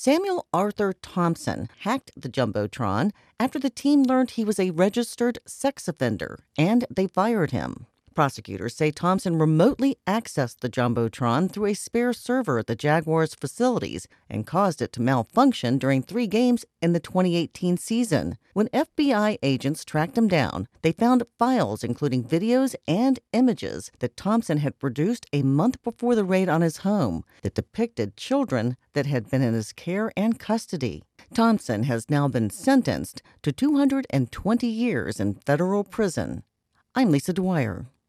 Samuel Arthur Thompson hacked the Jumbotron after the team learned he was a registered sex offender, and they fired him. Prosecutors say Thompson remotely accessed the Jumbotron through a spare server at the Jaguars' facilities and caused it to malfunction during 3 games in the 2018 season. When FBI agents tracked him down, they found files including videos and images that Thompson had produced a month before the raid on his home that depicted children that had been in his care and custody. Thompson has now been sentenced to 220 years in federal prison. I'm Lisa Dwyer.